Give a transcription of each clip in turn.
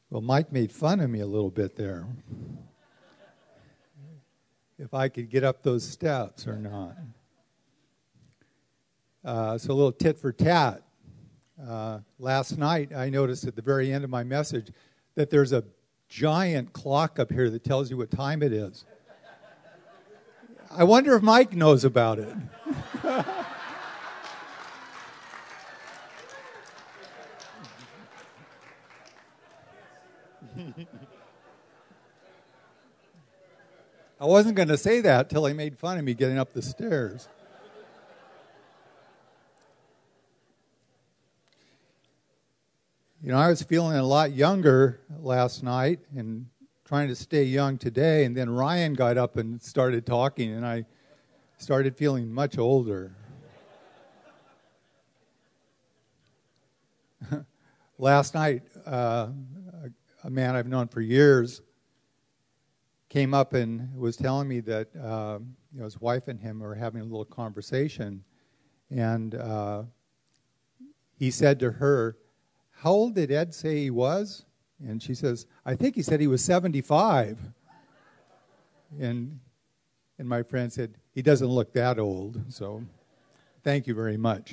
Well, Mike made fun of me a little bit there. If I could get up those steps or not. So a little tit for tat. Last night, I noticed at the very end of my message that there's a giant clock up here that tells you what time it is. I wonder if Mike knows about it. I wasn't going to say that till he made fun of me getting up the stairs. You know, I was feeling a lot younger last night and trying to stay young today, and then Ryan got up and started talking, and I started feeling much older. Last night, a man I've known for years came up and was telling me that his wife and him were having a little conversation, and he said to her, "How old did Ed say he was?" And she says, "I think he said he was 75. And my friend said, "He doesn't look that old, so thank you very much."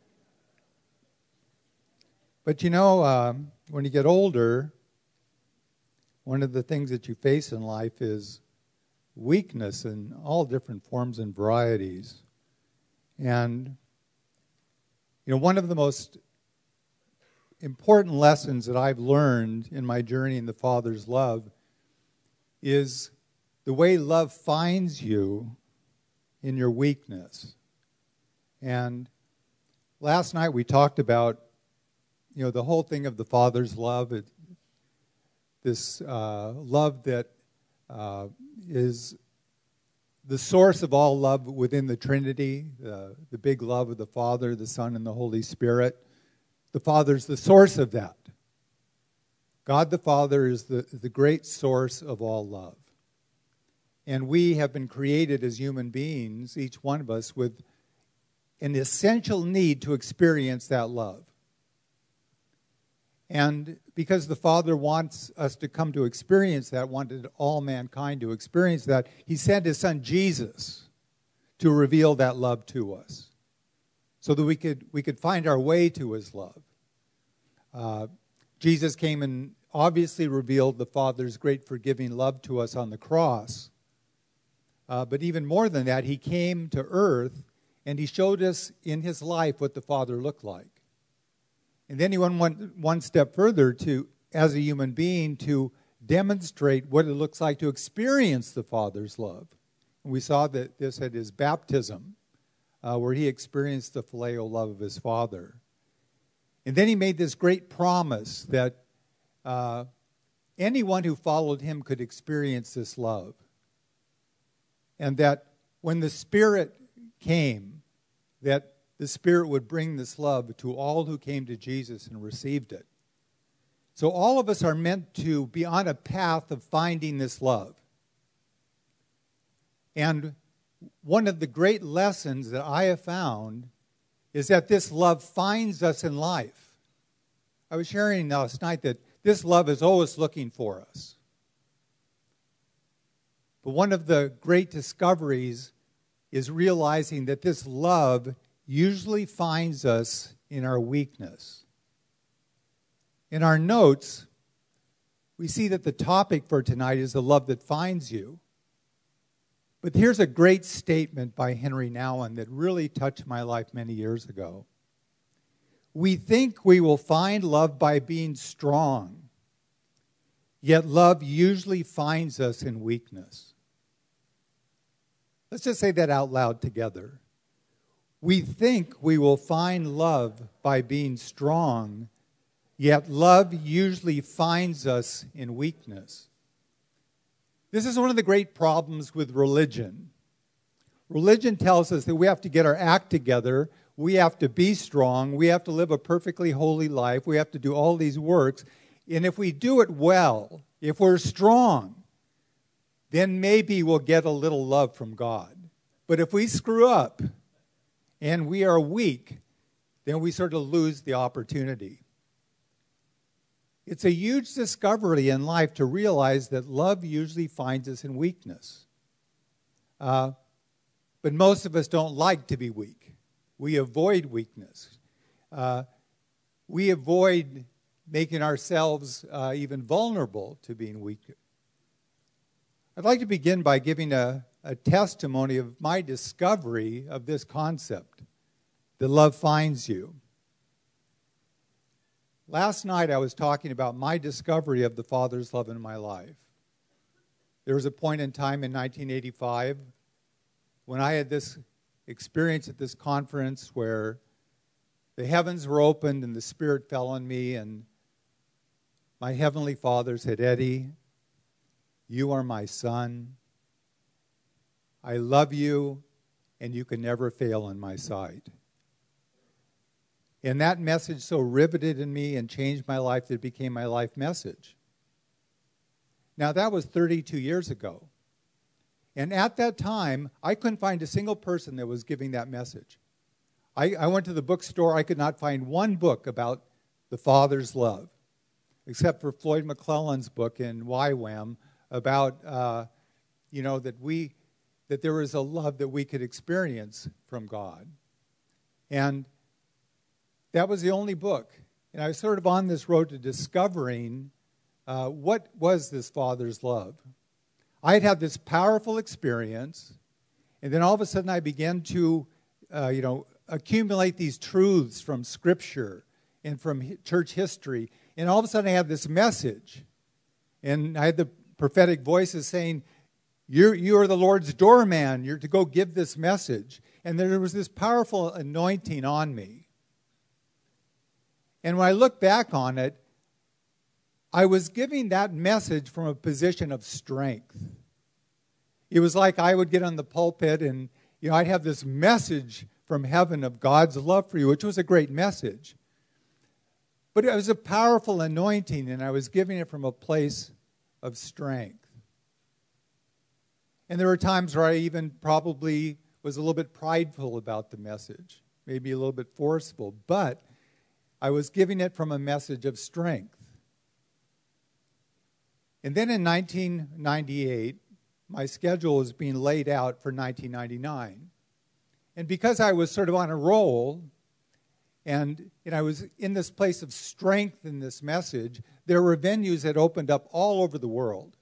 But you know, when you get older, one of the things that you face in life is weakness in all different forms and varieties. And, you know, one of the most important lessons that I've learned in my journey in the Father's love is the way love finds you in your weakness. And last night we talked about, you know, the whole thing of the Father's love, this love that is the source of all love within the Trinity, the big love of the Father, the Son, and the Holy Spirit. The Father's the source of that. God the Father is the great source of all love. And we have been created as human beings, each one of us, with an essential need to experience that love. And because the Father wants us to come to experience that, wanted all mankind to experience that, He sent His Son Jesus to reveal that love to us, so that we could find our way to His love. Jesus came and obviously revealed the Father's great forgiving love to us on the cross. But even more than that, He came to earth and He showed us in His life what the Father looked like. And then He went one step further to, as a human being, to demonstrate what it looks like to experience the Father's love. And we saw that this at His baptism, where He experienced the phileo love of His Father. And then He made this great promise that anyone who followed Him could experience this love. And that when the Spirit came, that the Spirit would bring this love to all who came to Jesus and received it. So all of us are meant to be on a path of finding this love. And one of the great lessons that I have found is that this love finds us in life. I was sharing last night that this love is always looking for us. But one of the great discoveries is realizing that this love usually finds us in our weakness. In our notes, we see that the topic for tonight is the love that finds you. But here's a great statement by Henry Nouwen that really touched my life many years ago. We think we will find love by being strong, yet love usually finds us in weakness. Let's just say that out loud together. We think we will find love by being strong, yet love usually finds us in weakness. This is one of the great problems with religion. Religion tells us that we have to get our act together, we have to be strong, we have to live a perfectly holy life, we have to do all these works, and if we do it well, if we're strong, then maybe we'll get a little love from God. But if we screw up and we are weak, then we sort of lose the opportunity. It's a huge discovery in life to realize that love usually finds us in weakness. But most of us don't like to be weak. We avoid weakness. We avoid making ourselves even vulnerable to being weak. I'd like to begin by giving a testimony of my discovery of this concept, that love finds you. Last night I was talking about my discovery of the Father's love in my life. There was a point in time in 1985 when I had this experience at this conference where the heavens were opened and the Spirit fell on me, and my Heavenly Father said, "Eddie, you are my son. I love you, and you can never fail in my sight." And that message so riveted in me and changed my life that it became my life message. Now, that was 32 years ago. And at that time, I couldn't find a single person that was giving that message. I went to the bookstore. I could not find one book about the Father's love, except for Floyd McClelland's book in YWAM about, that there was a love that we could experience from God. And that was the only book. And I was sort of on this road to discovering what was this Father's love. I had this powerful experience, and then all of a sudden I began to, accumulate these truths from Scripture and from church history. And all of a sudden I had this message. And I had the prophetic voices saying, you are the Lord's doorman. You're to go give this message. And there was this powerful anointing on me. And when I look back on it, I was giving that message from a position of strength. It was like I would get on the pulpit and, I'd have this message from heaven of God's love for you, which was a great message. But it was a powerful anointing, and I was giving it from a place of strength. And there were times where I even probably was a little bit prideful about the message, maybe a little bit forceful, but I was giving it from a message of strength. And then in 1998, my schedule was being laid out for 1999. And because I was sort of on a roll, and I was in this place of strength in this message, there were venues that opened up all over the world.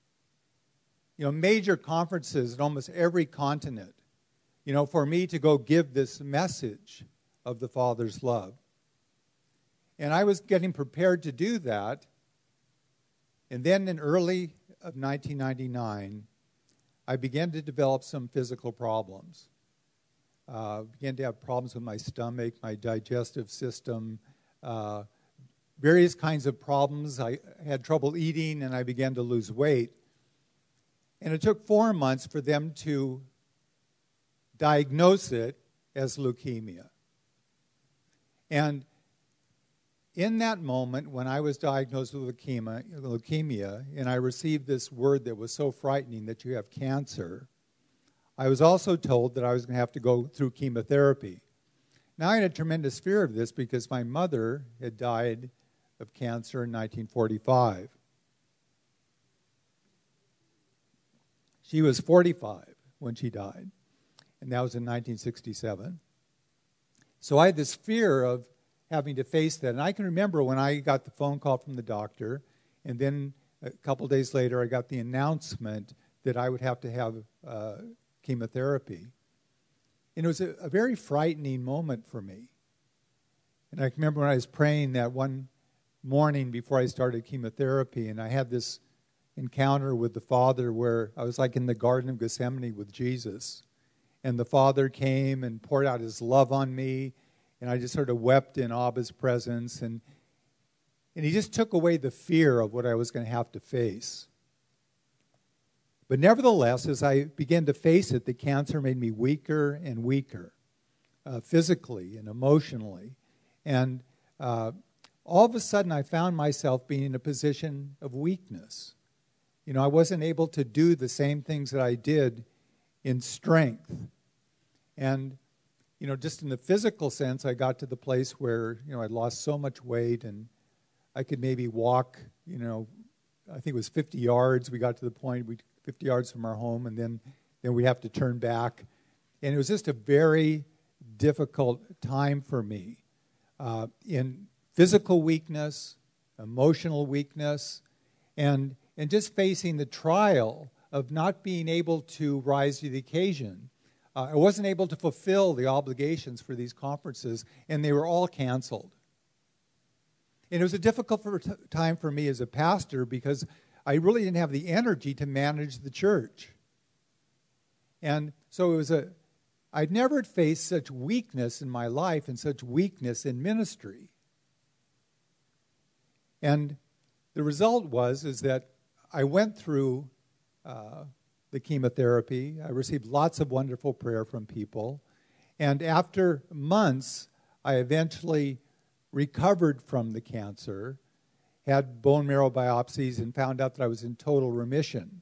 Major conferences in almost every continent, for me to go give this message of the Father's love. And I was getting prepared to do that. And then in early of 1999, I began to develop some physical problems. Began to have problems with my stomach, my digestive system, various kinds of problems. I had trouble eating, and I began to lose weight. And it took 4 months for them to diagnose it as leukemia. And in that moment, when I was diagnosed with leukemia, and I received this word that was so frightening, that you have cancer, I was also told that I was going to have to go through chemotherapy. Now, I had a tremendous fear of this because my mother had died of cancer in 1945. She was 45 when she died, and that was in 1967. So I had this fear of having to face that. And I can remember when I got the phone call from the doctor, and then a couple days later I got the announcement that I would have to have chemotherapy. And it was a very frightening moment for me. And I can remember when I was praying that one morning before I started chemotherapy, and I had this encounter with the Father where I was like in the Garden of Gethsemane with Jesus. And the Father came and poured out his love on me, and I just sort of wept in Abba's presence. And he just took away the fear of what I was going to have to face. But nevertheless, as I began to face it, the cancer made me weaker and weaker, physically and emotionally. And all of a sudden, I found myself being in a position of weakness. I wasn't able to do the same things that I did in strength. And, just in the physical sense, I got to the place where, I'd lost so much weight, and I could maybe walk, I think it was 50 yards. We got to the point, 50 yards from our home, and then we'd have to turn back. And it was just a very difficult time for me in physical weakness, emotional weakness, and just facing the trial of not being able to rise to the occasion. I wasn't able to fulfill the obligations for these conferences, and they were all canceled. And it was a difficult time for me as a pastor because I really didn't have the energy to manage the church. And so I'd never faced such weakness in my life and such weakness in ministry. And the result is that I went through the chemotherapy. I received lots of wonderful prayer from people. And after months, I eventually recovered from the cancer, had bone marrow biopsies, and found out that I was in total remission.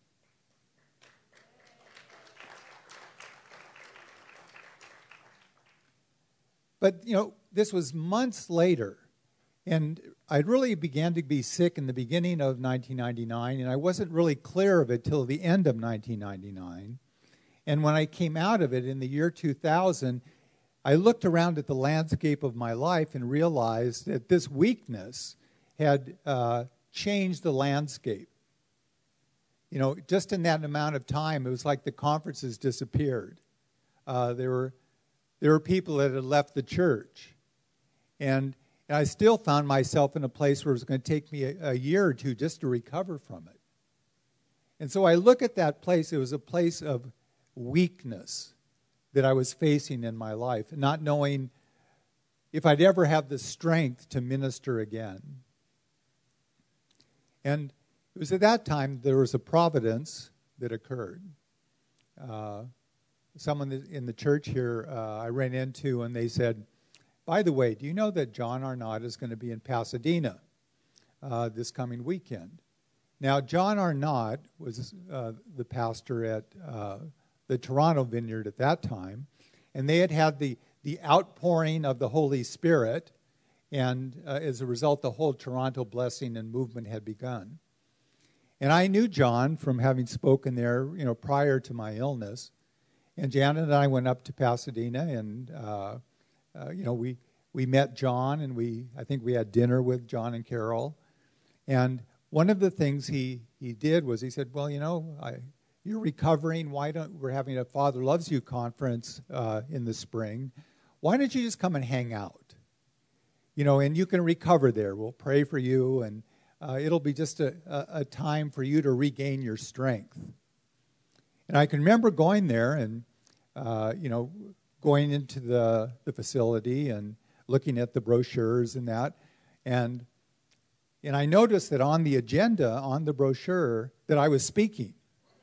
But, this was months later, and I really began to be sick in the beginning of 1999, and I wasn't really clear of it till the end of 1999. And when I came out of it in the year 2000, I looked around at the landscape of my life and realized that this weakness had changed the landscape. Just in that amount of time, it was like the conferences disappeared. There were people that had left the church. And I still found myself in a place where it was going to take me a year or two just to recover from it. And so I look at that place. It was a place of weakness that I was facing in my life, not knowing if I'd ever have the strength to minister again. And it was at that time there was a providence that occurred. Someone in the church here I ran into, and they said, "By the way, do you know that John Arnott is going to be in Pasadena this coming weekend?" Now, John Arnott was the pastor at the Toronto Vineyard at that time, and they had the outpouring of the Holy Spirit, and as a result, the whole Toronto blessing and movement had begun. And I knew John from having spoken there, prior to my illness. And Janet and I went up to Pasadena, and we met John, and I think we had dinner with John and Carol. And one of the things he did was he said, "Well, you're recovering. We're having a Father Loves You conference in the spring. Why don't you just come and hang out? And you can recover there. We'll pray for you, and it'll be just a time for you to regain your strength." And I can remember going there and, going into the facility and looking at the brochures and that. And I noticed that on the agenda, on the brochure, that I was speaking.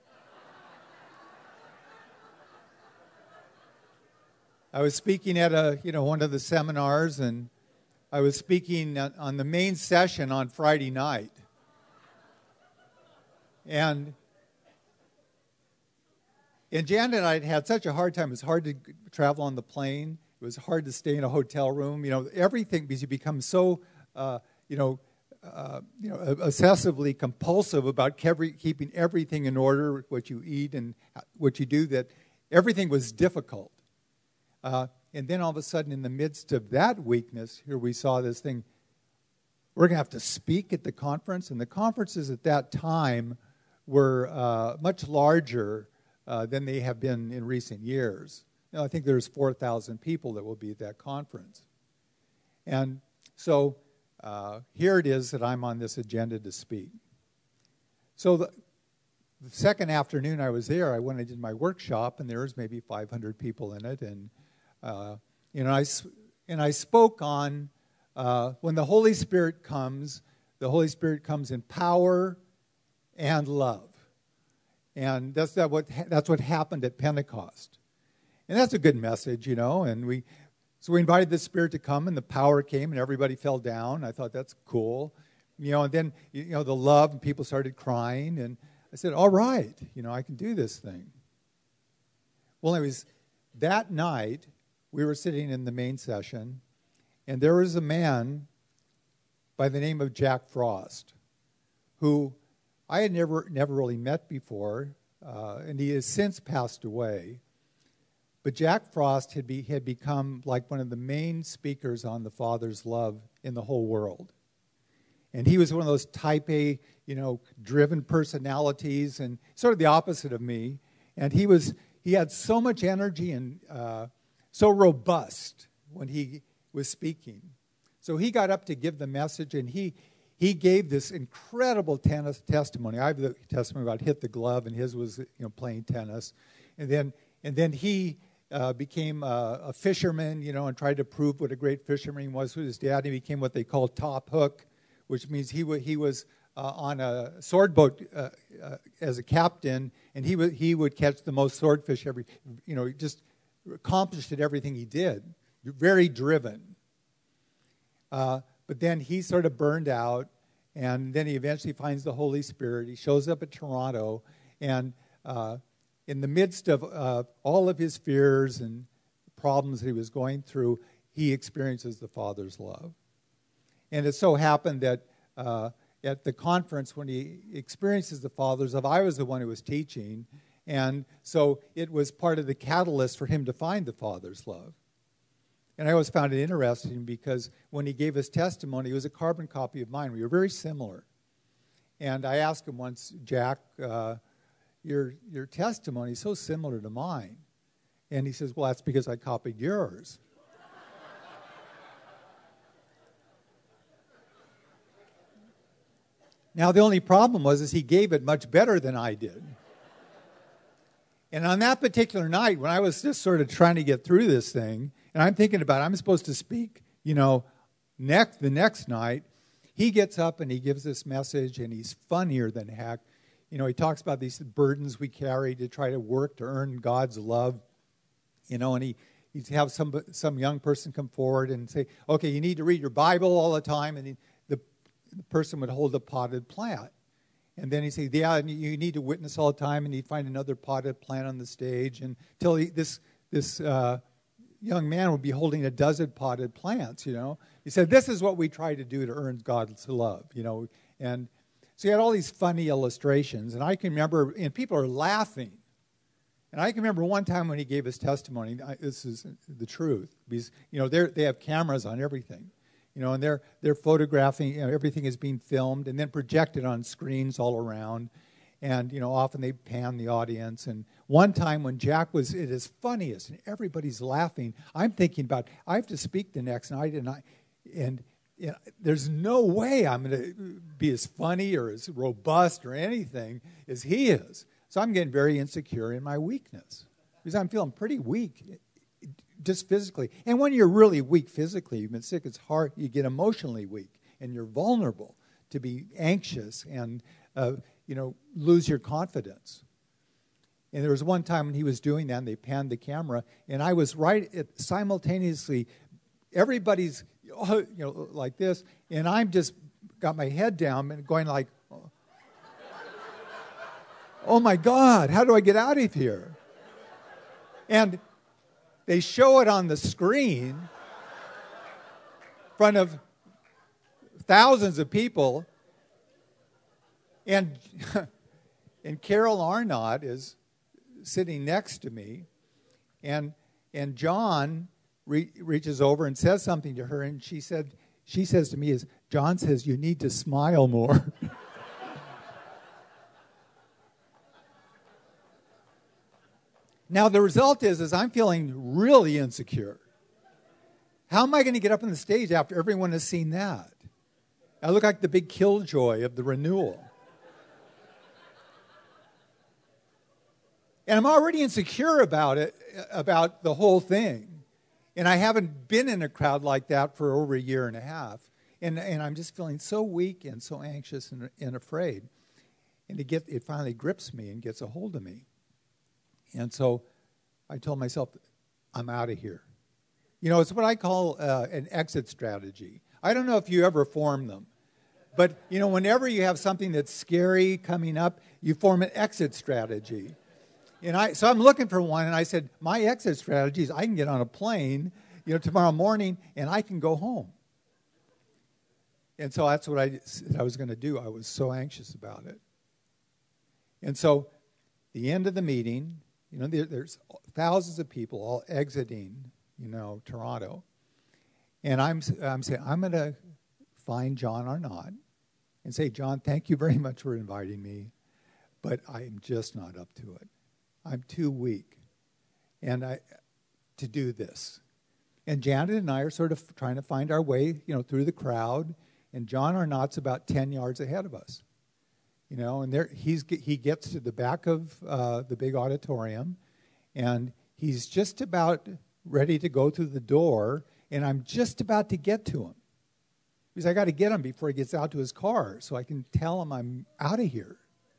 I was speaking at one of the seminars, and I was speaking on the main session on Friday night. And Janet and I had such a hard time. It was hard to travel on the plane. It was hard to stay in a hotel room. Everything, because you become so, obsessively compulsive about keeping everything in order, what you eat and what you do, that everything was difficult. And then all of a sudden, in the midst of that weakness, here we saw this thing. We're going to have to speak at the conference. And the conferences at that time were much larger than they have been in recent years. I think there's 4,000 people that will be at that conference. And so here it is that I'm on this agenda to speak. So the second afternoon I was there, I went and did my workshop, and there was maybe 500 people in it. And I spoke on when the Holy Spirit comes in power and love. And that's what happened at Pentecost. And that's a good message, and so we invited the Spirit to come, and the power came, and everybody fell down. I thought that's cool. And then, the love, and people started crying, and I said, all right, I can do this thing. Well, anyways, that night, we were sitting in the main session, and there was a man by the name of Jack Frost, who I had never really met before, and he has since passed away. But Jack Frost had become like one of the main speakers on the Father's love in the whole world. And he was one of those type A, driven personalities, and sort of the opposite of me. And he had so much energy and so robust when he was speaking. So he got up to give the message, and he gave this incredible tennis testimony. I have the testimony about hit the glove, and his was playing tennis. And then he became a fisherman, and tried to prove what a great fisherman he was with his dad. He became what they call top hook, which means he was on a sword boat as a captain, and he would catch the most swordfish he just accomplished at everything he did. Very driven. But then he sort of burned out, and then he eventually finds the Holy Spirit. He shows up at Toronto, and in the midst of all of his fears and problems that he was going through, he experiences the Father's love. And it so happened that at the conference, when he experiences the Father's love, I was the one who was teaching, and so it was part of the catalyst for him to find the Father's love. And I always found it interesting because when he gave his testimony, it was a carbon copy of mine. We were very similar. And I asked him once, Jack, your testimony is so similar to mine. And he says, well, that's because I copied yours. Now, the only problem was he gave it much better than I did. And on that particular night, when I was just sort of trying to get through this thing, and I'm thinking about I'm supposed to speak, the next night, he gets up and he gives this message, and he's funnier than heck. He talks about these burdens we carry to try to work to earn God's love, and he'd have some young person come forward and say, okay, you need to read your Bible all the time, and the person would hold a potted plant. And then he'd say, yeah, you need to witness all the time, and he'd find another potted plant on the stage until this young man would be holding a dozen potted plants, He said, this is what we try to do to earn God's love, And so he had all these funny illustrations, and I can remember, and people are laughing. And I can remember one time when he gave his testimony, this is the truth, because, they have cameras on everything. And they're photographing, everything is being filmed and then projected on screens all around. And, often they pan the audience. And one time when Jack was at his funniest and everybody's laughing, I'm thinking about, I have to speak the next night, and there's no way I'm going to be as funny or as robust or anything as he is. So I'm getting very insecure in my weakness because I'm feeling pretty weak. Just physically. And when you're really weak physically, you've been sick, it's hard, you get emotionally weak, and you're vulnerable to be anxious and, lose your confidence. And there was one time when he was doing that, and they panned the camera, and I was simultaneously, everybody's, like this, and I'm just got my head down and going like, oh my God, how do I get out of here? And they show it on the screen in front of thousands of people, and Carol Arnott is sitting next to me, and John reaches over and says something to her, and she says to me, John says, you need to smile more. Now, the result is I'm feeling really insecure. How am I going to get up on the stage after everyone has seen that? I look like the big killjoy of the renewal. And I'm already insecure about it, about the whole thing. And I haven't been in a crowd like that for over a year and a half. And I'm just feeling so weak and so anxious and afraid. And it finally grips me and gets a hold of me. And so I told myself, I'm out of here. It's what I call an exit strategy. I don't know if you ever form them. But, whenever you have something that's scary coming up, you form an exit strategy. So I'm looking for one, and I said, my exit strategy is I can get on a plane, tomorrow morning, and I can go home. And so that's what I said I was going to do. I was so anxious about it. And so the end of the meeting, there's thousands of people all exiting, Toronto. And I'm saying, I'm going to find John Arnott and say, John, thank you very much for inviting me, but I'm just not up to it. I'm too weak to do this. And Janet and I are sort of trying to find our way, through the crowd. And John Arnott's about 10 yards ahead of us. And there he gets to the back of the big auditorium, and he's just about ready to go through the door, and I'm just about to get to him. Because I got to get him before he gets out to his car so I can tell him I'm out of here.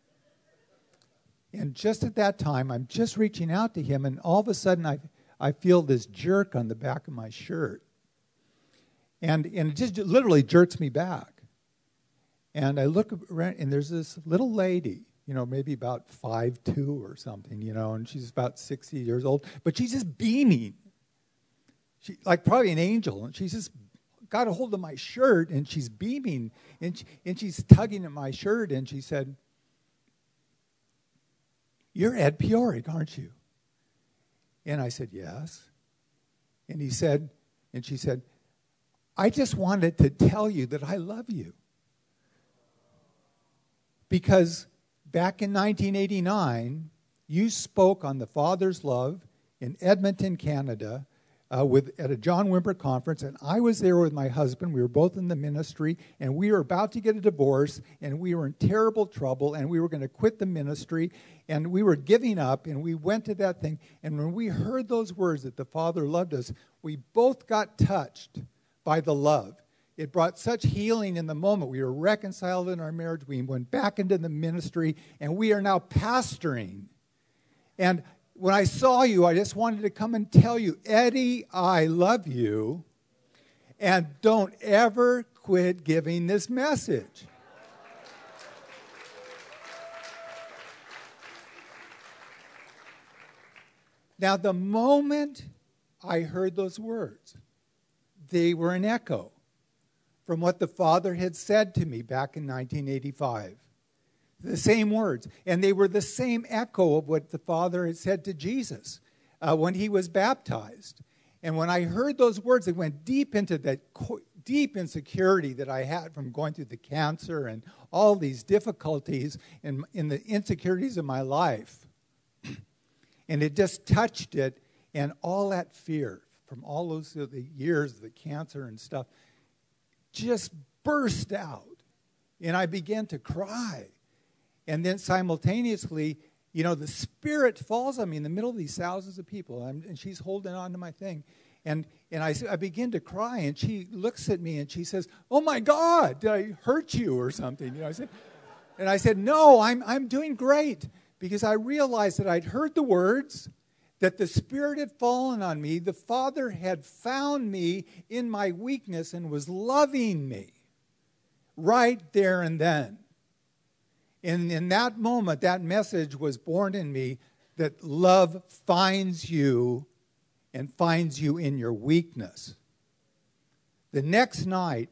And just at that time, I'm just reaching out to him, and all of a sudden I feel this jerk on the back of my shirt. And it just literally jerks me back. And I look around, and there's this little lady, maybe about 5'2" or something, and she's about 60 years old. But she's just beaming. She, like probably an angel. And she's just got a hold of my shirt, and she's beaming. And she's tugging at my shirt, and she said, "You're Ed Piorik, aren't you?" And I said, "Yes." And she said, "I just wanted to tell you that I love you. Because back in 1989, you spoke on the Father's Love in Edmonton, Canada, at a John Wimber conference, and I was there with my husband. We were both in the ministry, and we were about to get a divorce, and we were in terrible trouble, and we were going to quit the ministry, and we were giving up, and we went to that thing. And when we heard those words that the Father loved us, we both got touched by the love. It brought such healing in the moment. We were reconciled in our marriage. We went back into the ministry, and we are now pastoring. And when I saw you, I just wanted to come and tell you, Eddie, I love you, and don't ever quit giving this message." Now, the moment I heard those words, they were an echo from what the Father had said to me back in 1985. The same words. And they were the same echo of what the Father had said to Jesus when he was baptized. And when I heard those words, it went deep into that deep insecurity that I had from going through the cancer and all these difficulties in the insecurities of my life. And it just touched it, and all that fear from all those the years of the cancer and stuff just burst out. And I began to cry. And then simultaneously, the Spirit falls on me in the middle of these thousands of people. And she's holding on to my thing. And I begin to cry. And she looks at me and she says, "Oh, my God, did I hurt you or something?" I said, "No, I'm doing great." Because I realized that I'd heard the words, that the Spirit had fallen on me. The Father had found me in my weakness and was loving me right there and then. And in that moment, that message was born in me that love finds you and finds you in your weakness. The next night,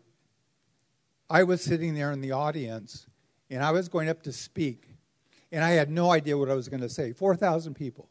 I was sitting there in the audience, and I was going up to speak. And I had no idea what I was going to say. 4,000 people.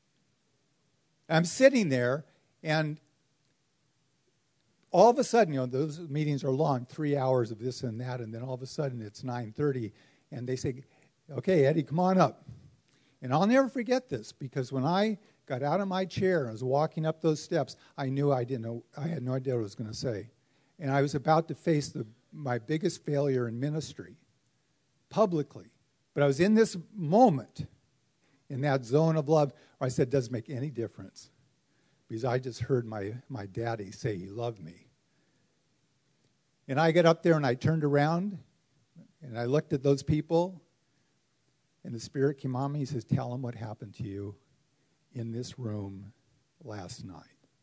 I'm sitting there, and all of a sudden, those meetings are long, 3 hours of this and that, and then all of a sudden it's 9:30, and they say, "Okay, Eddie, come on up." And I'll never forget this, because when I got out of my chair and was walking up those steps, I had no idea what I was going to say. And I was about to face my biggest failure in ministry, publicly. But I was in this moment, in that zone of love, where I said, it doesn't make any difference. Because I just heard my daddy say he loved me. And I got up there and I turned around and I looked at those people, and the Spirit came on me. He says, "Tell them what happened to you in this room last night."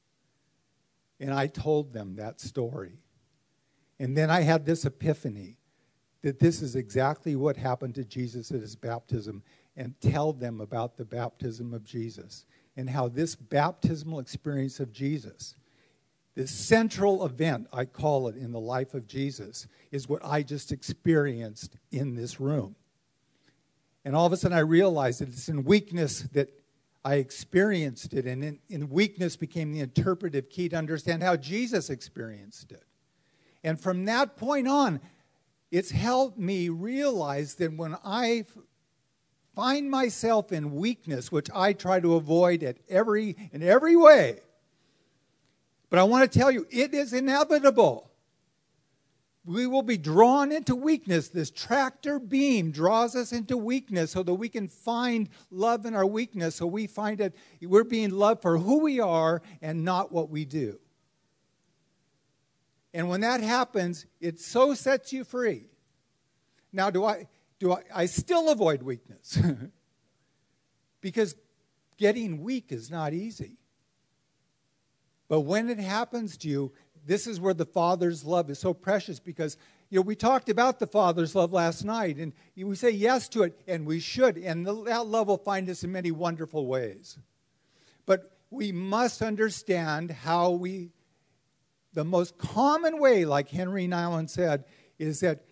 And I told them that story. And then I had this epiphany that this is exactly what happened to Jesus at his baptism, and tell them about the baptism of Jesus and how this baptismal experience of Jesus this central event, I call it, in the life of Jesus, is what I just experienced in this room. And all of a sudden I realized that it's in weakness that I experienced it, and in weakness became the interpretive key to understand how Jesus experienced it. And from that point on, it's helped me realize that when I find myself in weakness, which I try to avoid in every way, but I want to tell you, it is inevitable. We will be drawn into weakness. This tractor beam draws us into weakness so that we can find love in our weakness, so we find that we're being loved for who we are and not what we do. And when that happens, it so sets you free. Now, I still avoid weakness? Because getting weak is not easy. But when it happens to you, this is where the Father's love is so precious, because we talked about the Father's love last night, and we say yes to it, and we should, and that love will find us in many wonderful ways. But we must understand how the most common way, like Henry Nouwen said, is that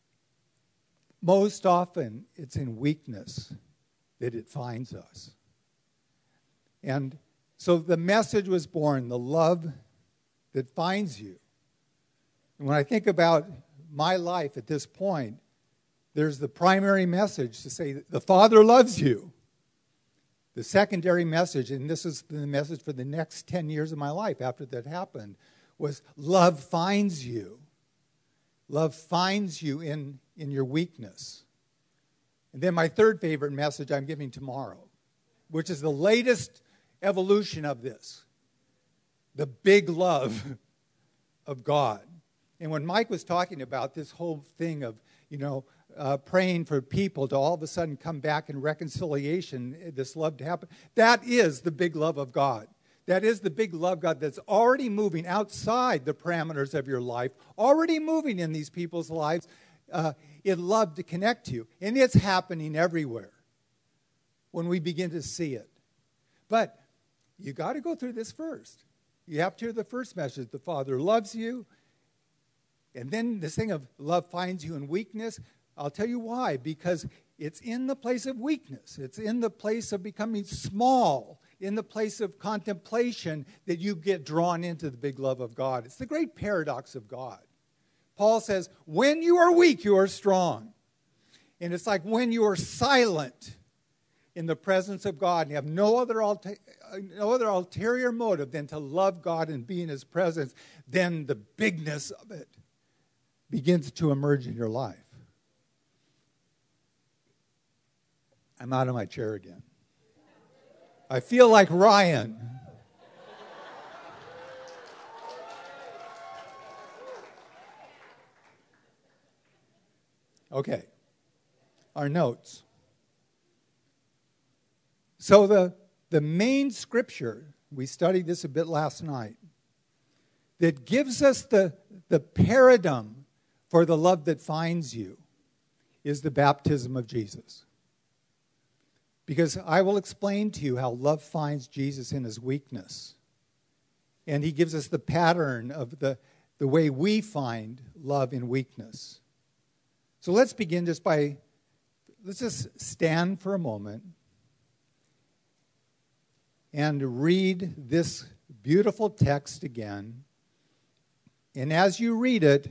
most often it's in weakness that it finds us. And so the message was born, the love that finds you. And when I think about my life at this point, there's the primary message to say the Father loves you. The secondary message, and this is the message for the next 10 years of my life after that happened, was love finds you. Love finds you in your weakness. And then my third favorite message I'm giving tomorrow, which is the latest evolution of this. The big love of God. And when Mike was talking about this whole thing of, praying for people to all of a sudden come back in reconciliation, this love to happen, that is the big love of God. That is the big love of God that's already moving outside the parameters of your life, already moving in these people's lives in love to connect to you. And it's happening everywhere when we begin to see it. But you got to go through this first. You have to hear the first message. The Father loves you. And then this thing of love finds you in weakness. I'll tell you why. Because it's in the place of weakness. It's in the place of becoming small. In the place of contemplation that you get drawn into the big love of God. It's the great paradox of God. Paul says, when you are weak, you are strong. And it's like when you are silent in the presence of God and you have no other ulterior motive than to love God and be in His presence, then the bigness of it begins to emerge in your life. I'm out of my chair again. I feel like Ryan. Okay, our notes. So the main scripture, we studied this a bit last night, that gives us the paradigm for the love that finds you is the baptism of Jesus. Because I will explain to you how love finds Jesus in His weakness. And He gives us the pattern of the way we find love in weakness. So let's begin let's just stand for a moment and read this beautiful text again. And as you read it,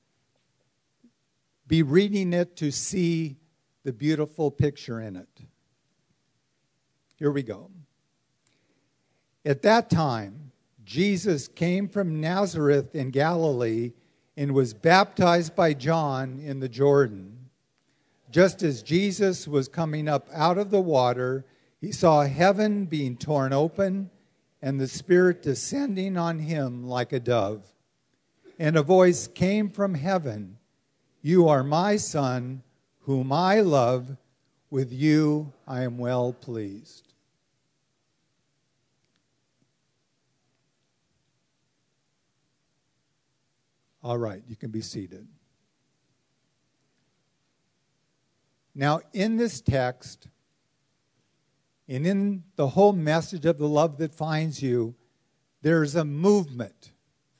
be reading it to see the beautiful picture in it. Here we go. At that time, Jesus came from Nazareth in Galilee and was baptized by John in the Jordan. Just as Jesus was coming up out of the water, He saw heaven being torn open and the Spirit descending on Him like a dove. And a voice came from heaven, "You are my Son, whom I love. With you I am well pleased." All right, you can be seated. Now, in this text, and in the whole message of the love that finds you, there's a movement.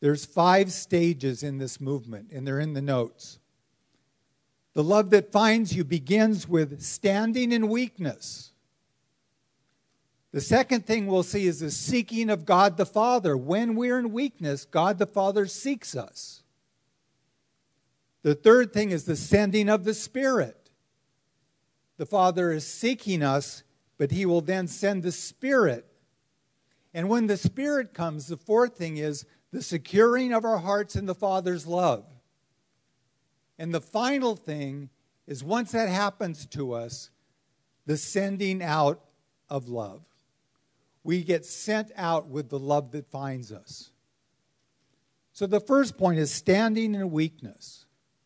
There's 5 stages in this movement, and they're in the notes. The love that finds you begins with standing in weakness. The second thing we'll see is the seeking of God the Father. When we're in weakness, God the Father seeks us. The third thing is the sending of the Spirit. The Father is seeking us, but He will then send the Spirit. And when the Spirit comes, the fourth thing is the securing of our hearts in the Father's love. And the final thing is, once that happens to us, the sending out of love. We get sent out with the love that finds us. So the first point is standing in weakness.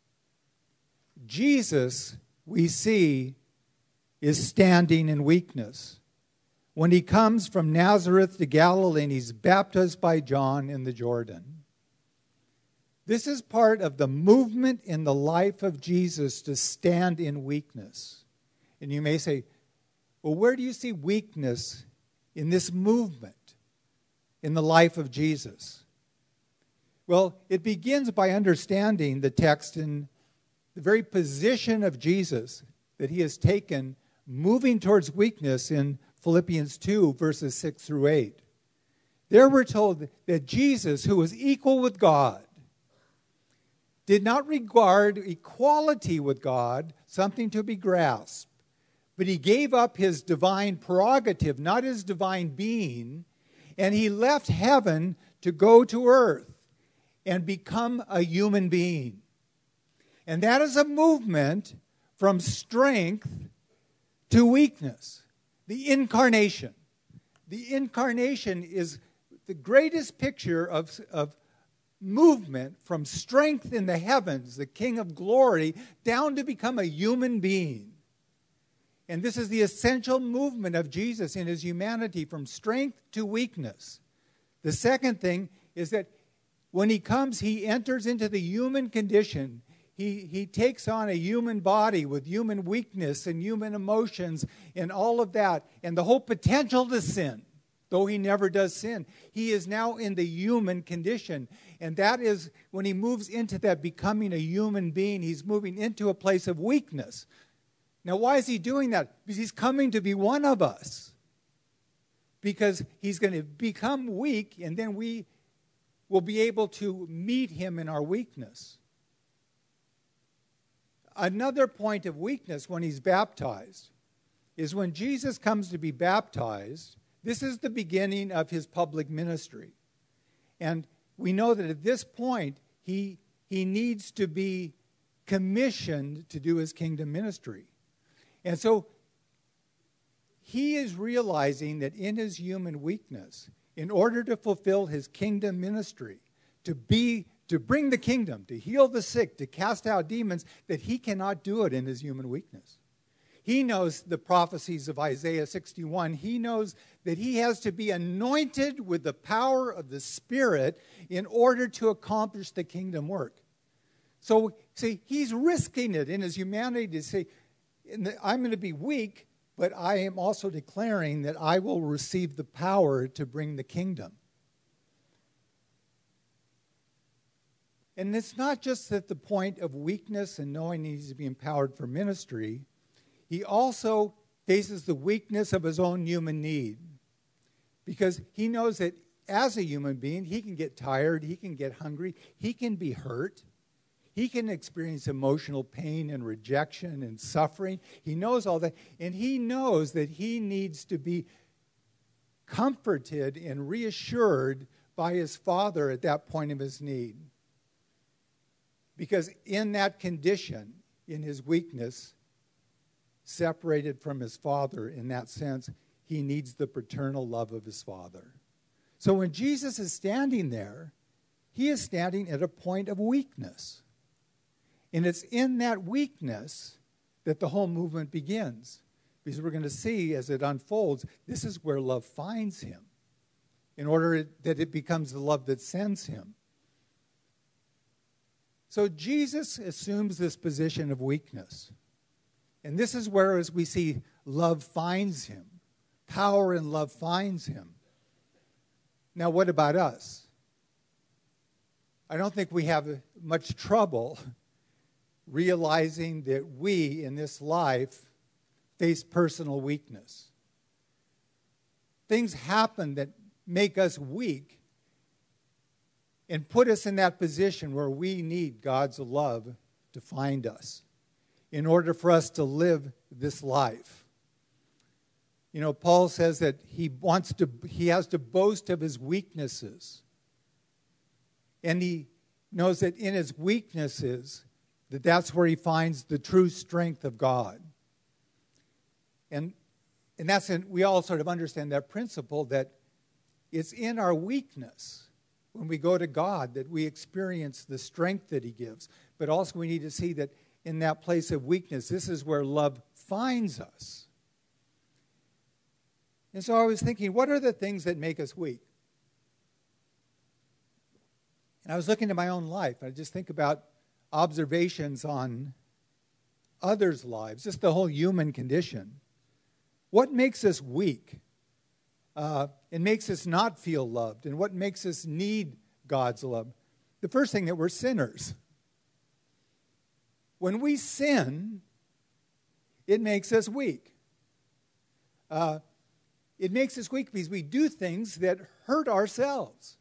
Jesus, we see, is standing in weakness. When He comes from Nazareth to Galilee and He's baptized by John in the Jordan. This is part of the movement in the life of Jesus to stand in weakness. And you may say, well, where do you see weakness in this movement in the life of Jesus? Well, it begins by understanding the text in the very position of Jesus that He has taken moving towards weakness in Philippians 2, verses 6 through 8. There we're told that Jesus, who was equal with God, did not regard equality with God something to be grasped, but He gave up His divine prerogative, not His divine being, and He left heaven to go to earth and become a human being. And that is a movement from strength to weakness. The incarnation. The incarnation is the greatest picture of movement from strength in the heavens, the King of glory, down to become a human being. And this is the essential movement of Jesus in His humanity, from strength to weakness. The second thing is that when He comes, He enters into the human condition. He takes on a human body with human weakness and human emotions and all of that, and the whole potential to sin. Though He never does sin, He is now in the human condition. And that is when He moves into that becoming a human being, He's moving into a place of weakness. Now, why is He doing that? Because He's coming to be one of us. Because He's going to become weak, and then we will be able to meet Him in our weakness. Another point of weakness when He's baptized is when Jesus comes to be baptized. This is the beginning of His public ministry. And we know that at this point, he needs to be commissioned to do His kingdom ministry. And so He is realizing that in His human weakness, in order to fulfill His kingdom ministry, to bring the kingdom, to heal the sick, to cast out demons, that He cannot do it in His human weakness. He knows the prophecies of Isaiah 61. He knows that He has to be anointed with the power of the Spirit in order to accomplish the kingdom work. So, see, He's risking it in His humanity to say, I'm going to be weak, but I am also declaring that I will receive the power to bring the kingdom. And it's not just at the point of weakness and knowing He needs to be empowered for ministry. He also faces the weakness of His own human need. Because He knows that as a human being, He can get tired, He can get hungry, He can be hurt. He can experience emotional pain and rejection and suffering. He knows all that. And He knows that He needs to be comforted and reassured by His Father at that point of His need. Because in that condition, in His weakness, separated from His Father in that sense, He needs the paternal love of His Father. So when Jesus is standing there, He is standing at a point of weakness. And it's in that weakness that the whole movement begins. Because we're going to see as it unfolds, this is where love finds Him, in order that it becomes the love that sends Him. So Jesus assumes this position of weakness. And this is where, as we see, love finds Him. Power and love finds Him. Now, what about us? I don't think we have much trouble realizing that we in this life face personal weakness. Things happen that make us weak and put us in that position where we need God's love to find us in order for us to live this life. You know, Paul says that he has to boast of his weaknesses. And he knows that in his weaknesses, that's where he finds the true strength of God. And we all sort of understand that principle, that it's in our weakness when we go to God that we experience the strength that he gives. But also we need to see that in that place of weakness, this is where love finds us. And so I was thinking, what are the things that make us weak? And I was looking at my own life. I just think about observations on others' lives, just the whole human condition. What makes us weak? It makes us not feel loved. And what makes us need God's love? The first thing, that we're sinners. When we sin, it makes us weak. It makes us weak because we do things that hurt ourselves.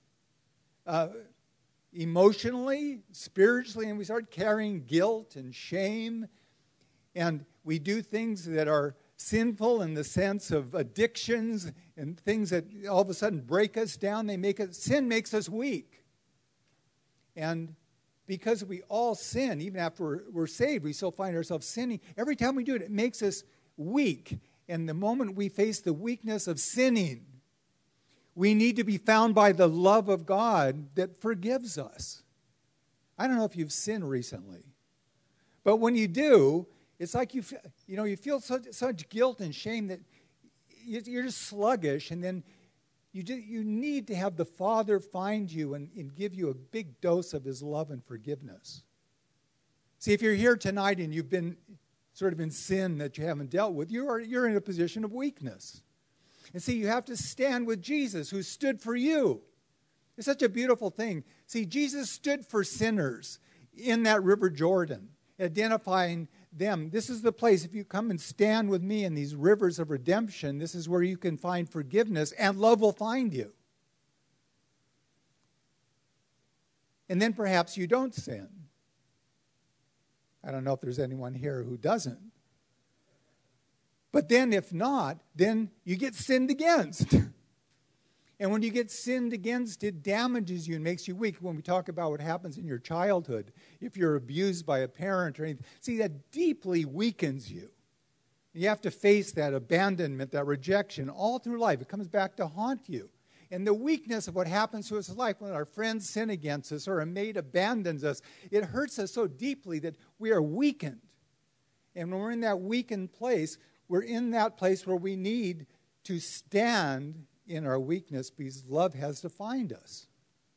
Emotionally, spiritually, and we start carrying guilt and shame. And we do things that are sinful in the sense of addictions and things that all of a sudden break us down. Sin makes us weak. And because we all sin, even after we're saved, we still find ourselves sinning. Every time we do it, it makes us weak. And the moment we face the weakness of sinning, we need to be found by the love of God that forgives us. I don't know if you've sinned recently, but when you do, it's like you feel such guilt and shame that you're just sluggish, and then you need to have the Father find you and give you a big dose of his love and forgiveness. See, if you're here tonight and you've been sort of in sin that you haven't dealt with, you're in a position of weakness. And see, you have to stand with Jesus, who stood for you. It's such a beautiful thing. See, Jesus stood for sinners in that River Jordan, identifying them. This is the place, if you come and stand with me in these rivers of redemption, this is where you can find forgiveness, and love will find you. And then perhaps you don't sin. I don't know if there's anyone here who doesn't. But then if not, then you get sinned against. And when you get sinned against, it damages you and makes you weak. When we talk about what happens in your childhood, if you're abused by a parent or anything, see, that deeply weakens you. You have to face that abandonment, that rejection all through life. It comes back to haunt you. And the weakness of what happens to us in life when our friends sin against us or a mate abandons us, it hurts us so deeply that we are weakened. And when we're in that weakened place, we're in that place where we need to stand in our weakness because love has to find us.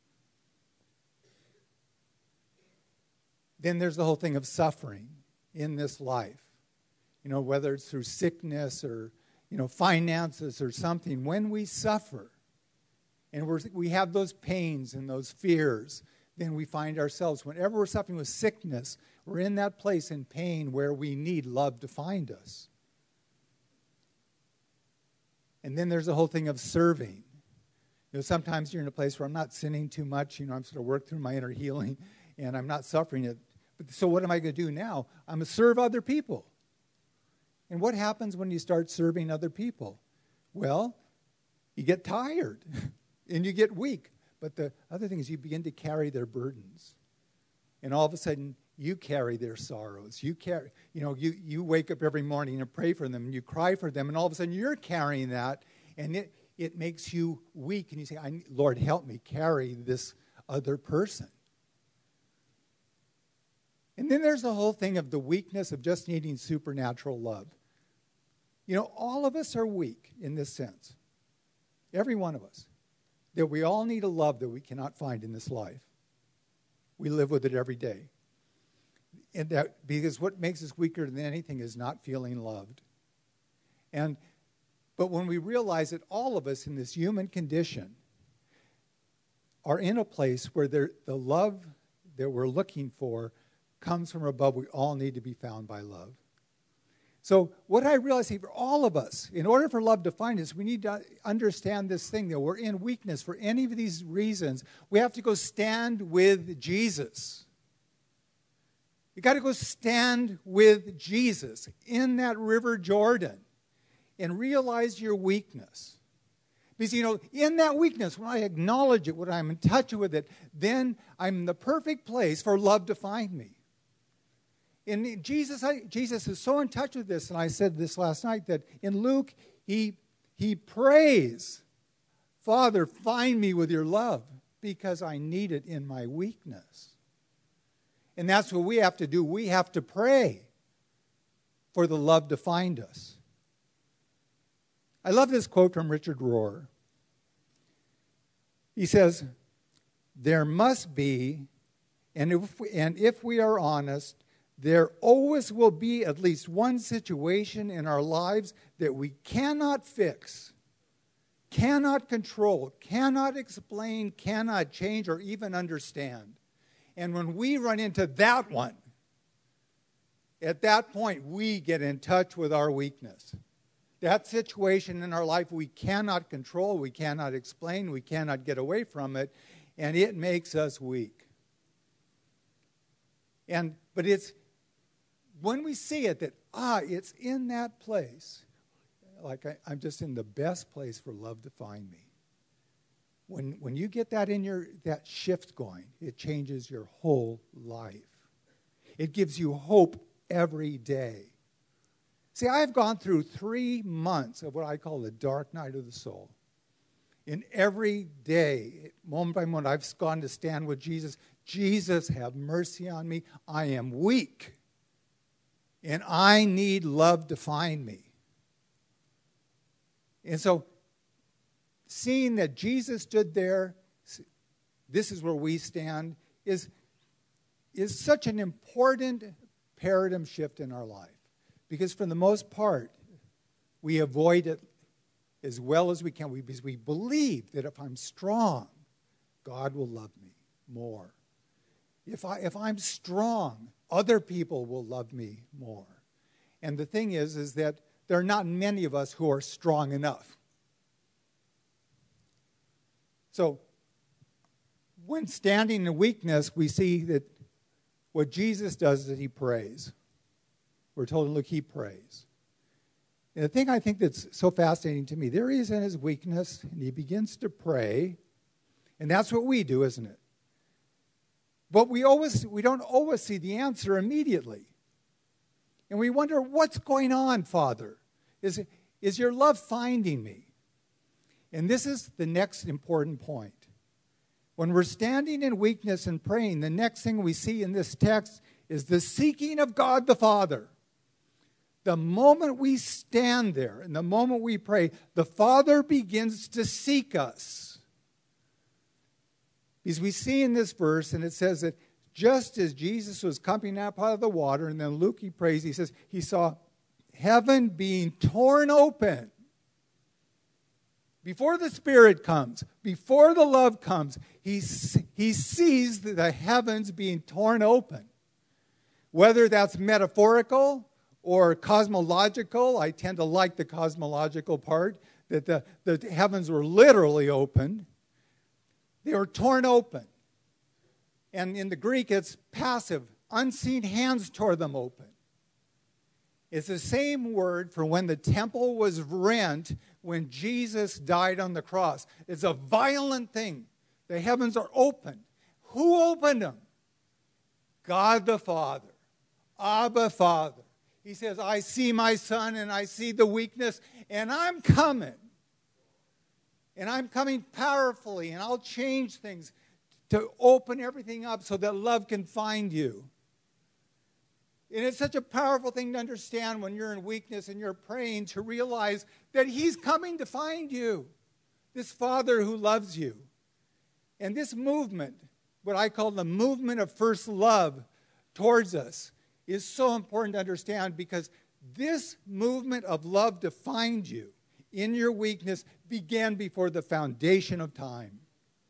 Then there's the whole thing of suffering in this life. You know, whether it's through sickness or, finances or something. When we suffer and we have those pains and those fears, then we find ourselves, whenever we're suffering with sickness, we're in that place in pain where we need love to find us. And then there's the whole thing of serving. Sometimes you're in a place where I'm not sinning too much. I'm sort of worked through my inner healing, and I'm not suffering it. But so what am I going to do now? I'm going to serve other people. And what happens when you start serving other people? Well, you get tired, and you get weak. But the other thing is you begin to carry their burdens. And all of a sudden, you carry their sorrows. You wake up every morning and pray for them, and you cry for them, and all of a sudden you're carrying that, and it makes you weak, and you say, Lord, help me carry this other person. And then there's the whole thing of the weakness of just needing supernatural love. All of us are weak in this sense. Every one of us. That we all need a love that we cannot find in this life. We live with it every day. And that, because what makes us weaker than anything is not feeling loved. But when we realize that all of us in this human condition are in a place where the love that we're looking for comes from above. We all need to be found by love. So what I realize here, for all of us, in order for love to find us, we need to understand this thing that we're in weakness for any of these reasons. We have to go stand with Jesus. You got to go stand with Jesus in that river Jordan and realize your weakness. Because, in that weakness, when I acknowledge it, when I'm in touch with it, then I'm in the perfect place for love to find me. And Jesus is so in touch with this, and I said this last night, that in Luke, he prays, Father, find me with your love, because I need it in my weakness. And that's what we have to do. We have to pray for the love to find us. I love this quote from Richard Rohr. He says, there must be, and if we are honest, there always will be at least one situation in our lives that we cannot fix, cannot control, cannot explain, cannot change, or even understand. And when we run into that one, at that point, we get in touch with our weakness. That situation in our life we cannot control, we cannot explain, we cannot get away from it, and it makes us weak. But it's when we see it that, it's in that place, like I'm just in the best place for love to find me. When you get that that shift going, it changes your whole life. It gives you hope every day. See, I've gone through 3 months of what I call the dark night of the soul. In every day, moment by moment, I've gone to stand with Jesus. Jesus, have mercy on me. I am weak. And I need love to find me. And so, seeing that Jesus stood there, this is where we stand, is such an important paradigm shift in our life. Because for the most part, we avoid it as well as we can. Because we believe that if I'm strong, God will love me more. If I'm strong, other people will love me more. And the thing is that there are not many of us who are strong enough. So, when standing in weakness, we see that what Jesus does is that he prays. We're told in Luke, he prays. And the thing I think that's so fascinating to me, there he is in his weakness, and he begins to pray. And that's what we do, isn't it? But we don't always see the answer immediately. And we wonder, what's going on, Father? Is your love finding me? And this is the next important point. When we're standing in weakness and praying, the next thing we see in this text is the seeking of God the Father. The moment we stand there and the moment we pray, the Father begins to seek us. Because we see in this verse, and it says that just as Jesus was coming up out of the water, and then Luke, he prays, he says, he saw heaven being torn open. Before the Spirit comes, before the love comes, he sees the heavens being torn open. Whether that's metaphorical or cosmological, I tend to like the cosmological part, that the heavens were literally opened. They were torn open. And in the Greek, it's passive. Unseen hands tore them open. It's the same word for when the temple was rent when Jesus died on the cross. It's a violent thing. The heavens are opened. Who opened them? God the Father. Abba, Father. He says, I see my son and I see the weakness, and I'm coming. And I'm coming powerfully, and I'll change things to open everything up so that love can find you. And it's such a powerful thing to understand when you're in weakness and you're praying, to realize that he's coming to find you. This Father who loves you. And this movement, what I call the movement of first love towards us, is so important to understand, because this movement of love to find you in your weakness began before the foundation of time.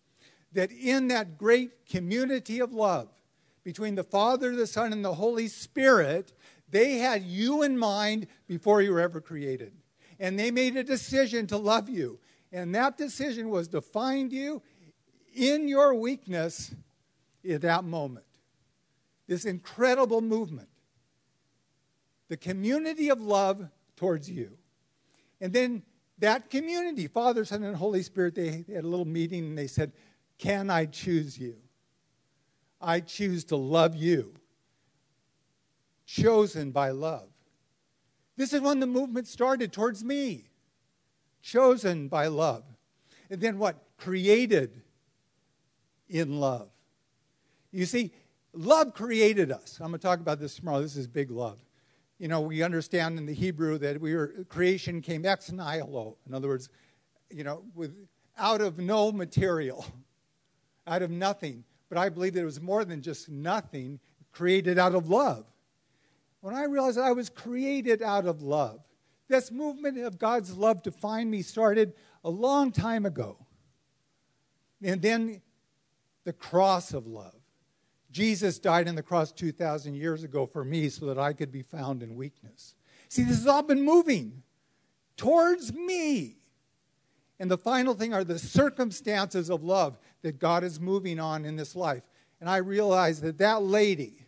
that in that great community of love between the Father, the Son, and the Holy Spirit, they had you in mind before you were ever created. And they made a decision to love you. And that decision was to find you in your weakness at that moment. This incredible movement. The community of love towards you. And then that community, Father, Son, and Holy Spirit, they had a little meeting and they said, can I choose you? I choose to love you. Chosen by love. This is when the movement started towards me. Chosen by love. And then what? Created in love. You see, love created us. I'm going to talk about this tomorrow. This is big love. You know, we understand in the Hebrew that creation came ex nihilo. In other words, you know, out of no material, out of nothing. But I believe that it was more than just nothing, created out of love. When I realized I was created out of love, this movement of God's love to find me started a long time ago. And then the cross of love. Jesus died on the cross 2,000 years ago for me so that I could be found in weakness. See, this has all been moving towards me. And the final thing are the circumstances of love that God is moving on in this life. And I realized that that lady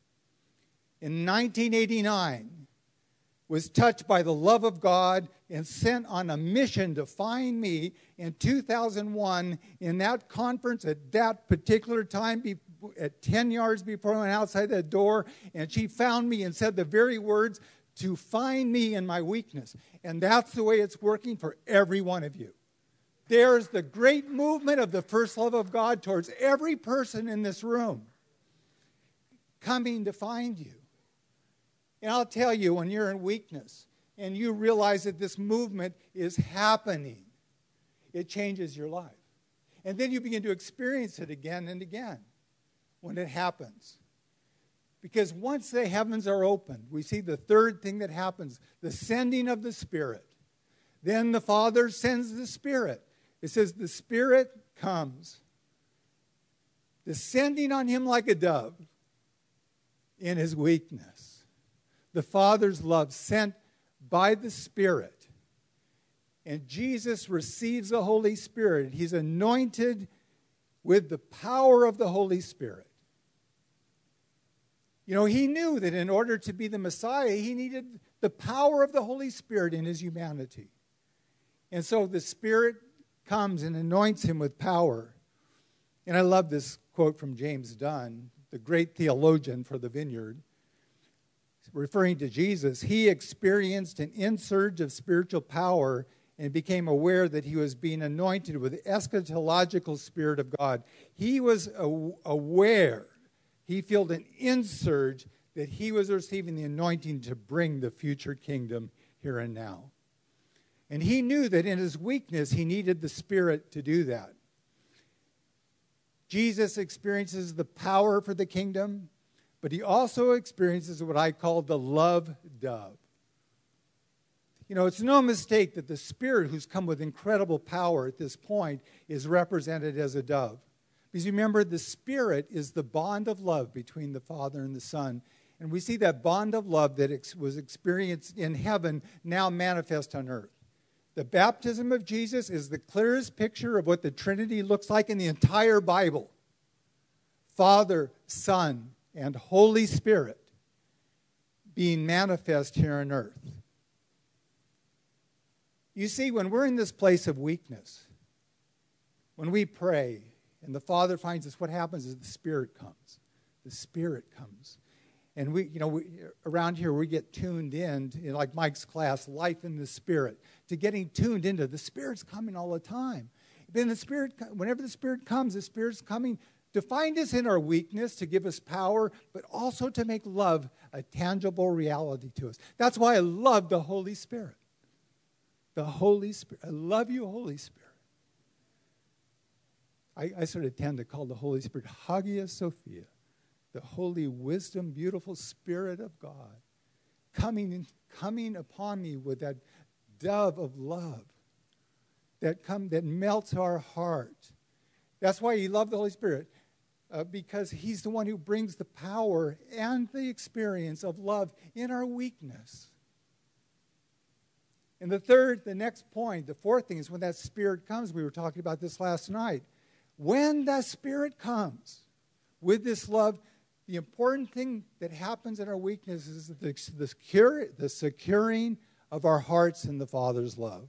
in 1989 was touched by the love of God and sent on a mission to find me in 2001 in that conference at that particular time at 10 yards before I went outside that door. And she found me and said the very words, to find me in my weakness. And that's the way it's working for every one of you. There's the great movement of the first love of God towards every person in this room coming to find you. And I'll tell you, when you're in weakness and you realize that this movement is happening, it changes your life. And then you begin to experience it again and again when it happens. Because once the heavens are opened, we see the third thing that happens, the sending of the Spirit. Then the Father sends the Spirit. It says the Spirit comes, descending on him like a dove in his weakness. The Father's love sent by the Spirit. And Jesus receives the Holy Spirit. He's anointed with the power of the Holy Spirit. You know, he knew that in order to be the Messiah, he needed the power of the Holy Spirit in his humanity. And so the Spirit comes and anoints him with power. And I love this quote from James Dunn, the great theologian for the Vineyard. Referring to Jesus, he experienced an insurge of spiritual power and became aware that he was being anointed with the eschatological Spirit of God. He was aware, he felt an insurge that he was receiving the anointing to bring the future kingdom here and now. And he knew that in his weakness, he needed the Spirit to do that. Jesus experiences the power for the kingdom, but he also experiences what I call the love dove. You know, it's no mistake that the Spirit, who's come with incredible power at this point, is represented as a dove. Because remember, the Spirit is the bond of love between the Father and the Son. And we see that bond of love that was experienced in heaven now manifest on earth. The baptism of Jesus is the clearest picture of what the Trinity looks like in the entire Bible. Father, Son, and Holy Spirit being manifest here on earth. You see, when we're in this place of weakness, when we pray and the Father finds us, what happens is the Spirit comes. The Spirit comes. And around here we get tuned in, like Mike's class, Life in the Spirit, to getting tuned into the Spirit's coming all the time. Then the Spirit, whenever the Spirit comes, the Spirit's coming to find us in our weakness, to give us power, but also to make love a tangible reality to us. That's why I love the Holy Spirit. The Holy Spirit. I love you, Holy Spirit. I sort of tend to call the Holy Spirit Hagia Sophia, the holy wisdom, beautiful Spirit of God, coming upon me with that dove of love that melts our heart, That's why you love the Holy Spirit, because he's the one who brings the power and the experience of love in our weakness. And the next point, the fourth thing is when that Spirit comes. We were talking about this last night. When that Spirit comes with this love, the important thing that happens in our weakness is the securing of our hearts in the Father's love.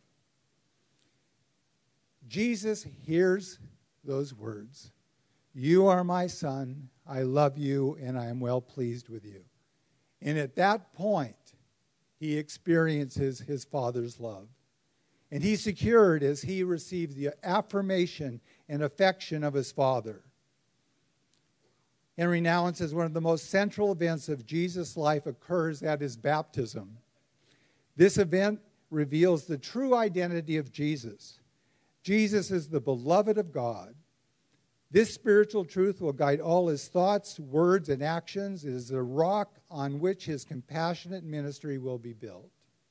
Jesus hears those words. You are my Son, I love you, and I am well pleased with you. And at that point, he experiences his Father's love. And he's secured as he receives the affirmation and affection of his Father. Henry Nouwen says one of the most central events of Jesus' life occurs at his baptism. This event reveals the true identity of Jesus. Jesus is the beloved of God. This spiritual truth will guide all his thoughts, words, and actions. It is the rock on which his compassionate ministry will be built.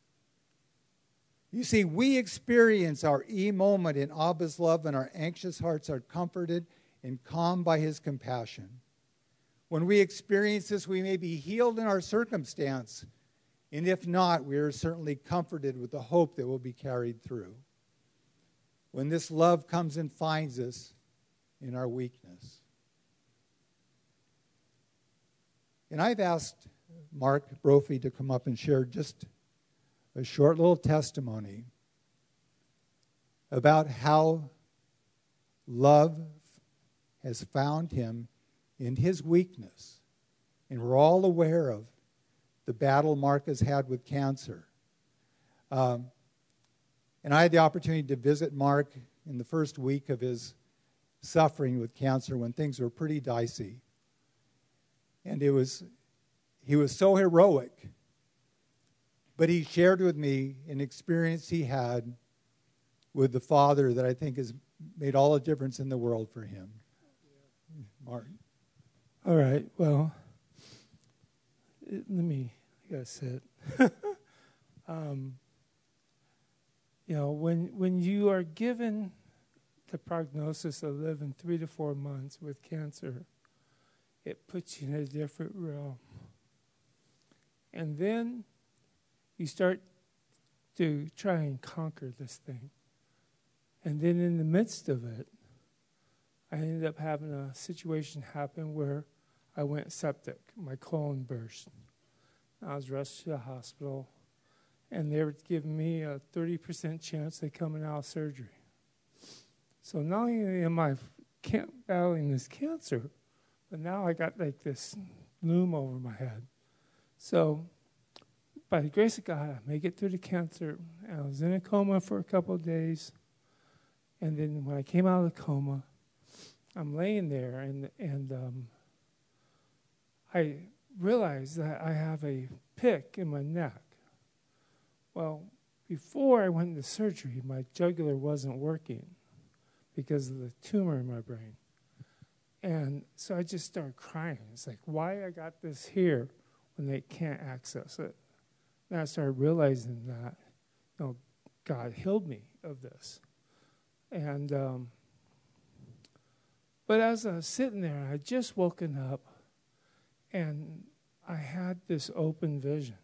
You see, we experience our moment in Abba's love, and our anxious hearts are comforted and calmed by his compassion. When we experience this, we may be healed in our circumstance, and if not, we are certainly comforted with the hope that will be carried through. When this love comes and finds us in our weakness. And I've asked Mark Brophy to come up and share just a short little testimony about how love has found him in his weakness. And we're all aware of the battle Mark has had with cancer. And I had the opportunity to visit Mark in the first week of his suffering with cancer when things were pretty dicey. And he was so heroic. But he shared with me an experience he had with the Father that I think has made all the difference in the world for him. Mark. All right, well, I gotta sit. When you are given the prognosis of living 3 to 4 months with cancer, it puts you in a different realm. And then you start to try and conquer this thing. And then in the midst of it, I ended up having a situation happen where I went septic. My colon burst. I was rushed to the hospital, and they were giving me a 30% chance of coming out of surgery. So not only am I battling this cancer, but now I got like this loom over my head. So by the grace of God, I make it through the cancer. I was in a coma for a couple of days. And then when I came out of the coma, I'm laying there, and I realized that I have a pick in my neck. Well, before I went into surgery, my jugular wasn't working because of the tumor in my brain. And so I just started crying. It's like, why I got this here when they can't access it? And I started realizing that, God healed me of this. And but as I was sitting there, I had just woken up, and I had this open vision.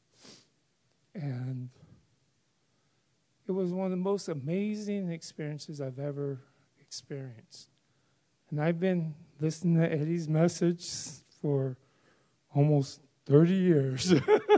And it was one of the most amazing experiences I've ever experienced. And I've been listening to Eddie's message for almost 30 years.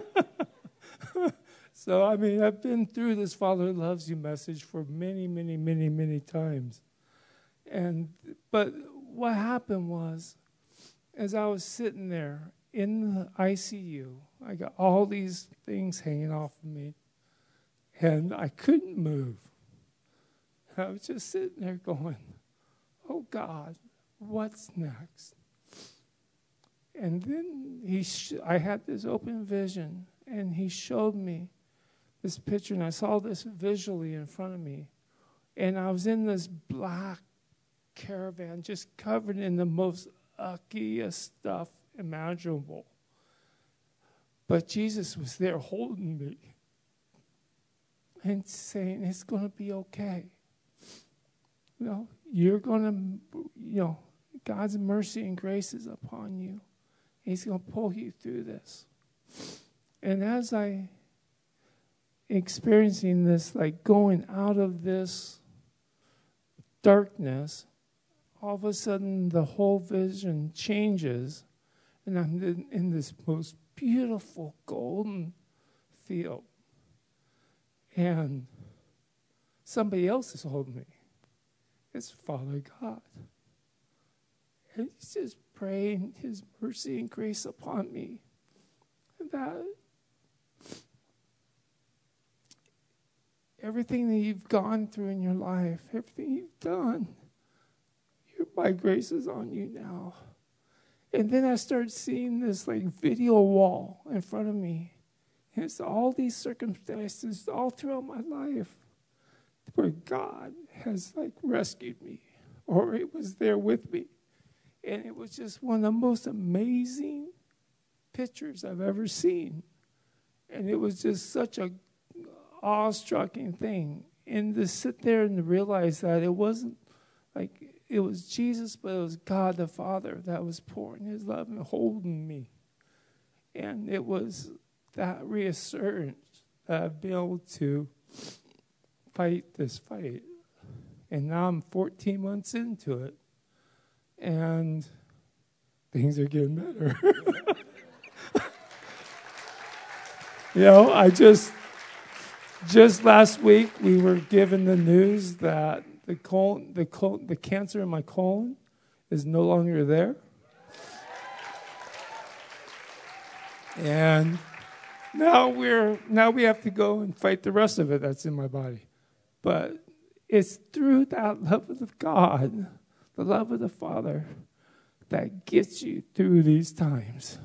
So, I've been through this Father Loves You message for many, many, many, many times. But what happened was, as I was sitting there in the ICU, I got all these things hanging off of me, and I couldn't move. I was just sitting there going, oh, God, what's next? And then I had this open vision, and he showed me this picture, and I saw this visually in front of me. And I was in this black caravan just covered in the most uckiest stuff imaginable. But Jesus was there holding me and saying, it's going to be okay. you're going to, God's mercy and grace is upon you. He's going to pull you through this. And as I experiencing this, like going out of this darkness, all of a sudden the whole vision changes, and I'm in this most beautiful golden field. And somebody else is holding me. It's Father God. And he's just praying his mercy and grace upon me. And that everything that you've gone through in your life, everything you've done, my grace is on you now. And then I started seeing this like video wall in front of me. And it's all these circumstances all throughout my life where God has like rescued me, or it was there with me. And it was just one of the most amazing pictures I've ever seen. And it was just such a awe-striking thing. And to sit there and to realize that it wasn't like it was Jesus, but it was God the Father that was pouring his love and holding me. And it was that reassurance that I've been able to fight this fight. And now I'm 14 months into it. And things are getting better. I just last week we were given the news that the cancer in my colon is no longer there. And now we have to go and fight the rest of it that's in my body. But it's through that love of God, the love of the Father, that gets you through these times.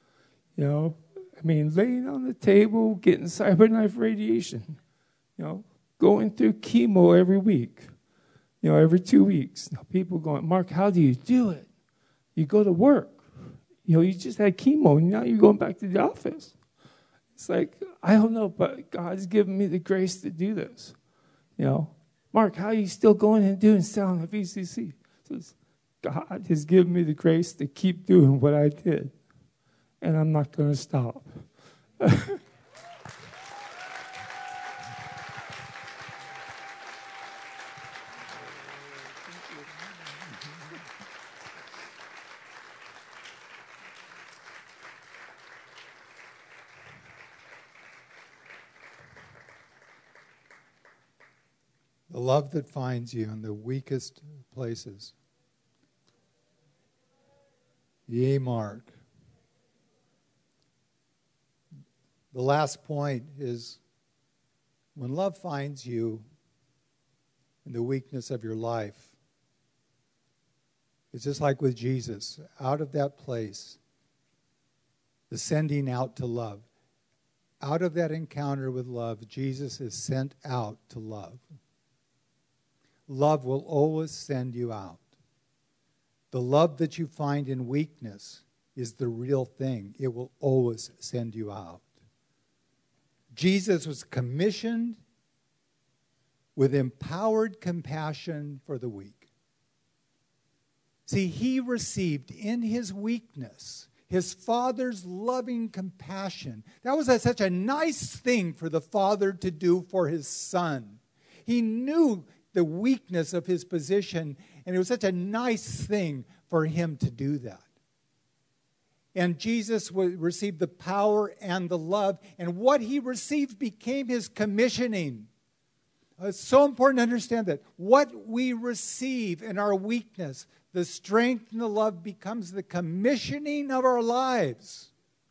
Laying on the table, getting cyberknife radiation, going through chemo every week, every 2 weeks. Now people going, Mark, how do you do it? You go to work. You just had chemo, and now you're going back to the office. It's like, I don't know, but God's given me the grace to do this. Mark, how are you still going and doing sound at VCC? Says, God has given me the grace to keep doing what I did, and I'm not going to stop. The love that finds you in the weakest places. Yea, Mark. The last point is when love finds you in the weakness of your life, it's just like with Jesus. Out of that place, the sending out to love. Out of that encounter with love, Jesus is sent out to love. Love will always send you out. The love that you find in weakness is the real thing. It will always send you out. Jesus was commissioned with empowered compassion for the weak. See, he received in his weakness his Father's loving compassion. That was such a nice thing for the Father to do for his Son. He knew the weakness of his position, and it was such a nice thing for him to do that. And Jesus received the power and the love, and what he received became his commissioning. It's so important to understand that. What we receive in our weakness, the strength and the love becomes the commissioning of our lives.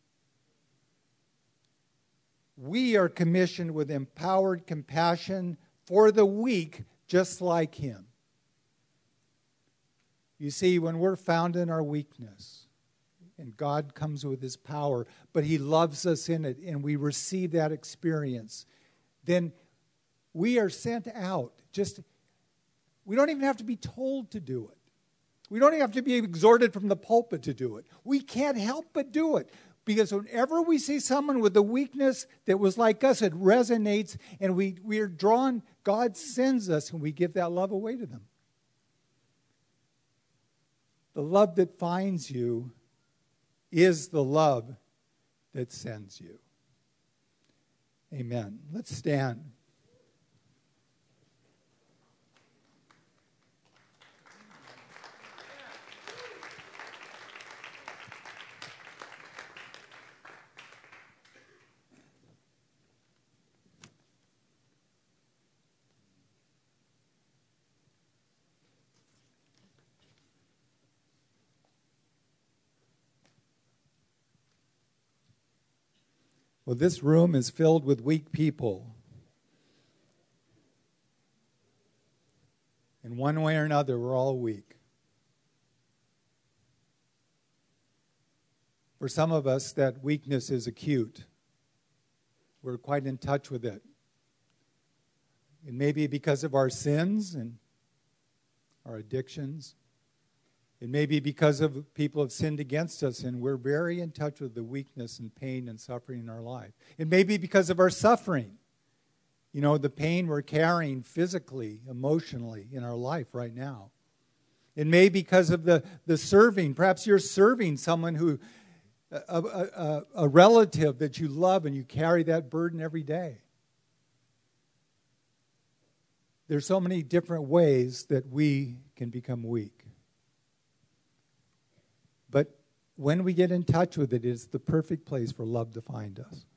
We are commissioned with empowered compassion for the weak, just like him. You see, when we're found in our weakness, and God comes with his power, but he loves us in it, and we receive that experience, then we are sent out. We don't even have to be told to do it. We don't even have to be exhorted from the pulpit to do it. We can't help but do it. Because whenever we see someone with a weakness that was like us, it resonates, and we are drawn. God sends us, and we give that love away to them. the love that finds you is the love that sends you. Amen. Let's stand. Well, this room is filled with weak people. In one way or another, we're all weak. For some of us, that weakness is acute. We're quite in touch with it. It may be because of our sins and our addictions. It may be because of people have sinned against us, and we're very in touch with the weakness and pain and suffering in our life. It may be because of our suffering. You know, the pain we're carrying physically, emotionally in our life right now. It may be because of the serving. Perhaps you're serving someone who, a relative that you love, and you carry that burden every day. There's so many different ways that we can become weak. But when we get in touch with it, it's the perfect place for love to find us.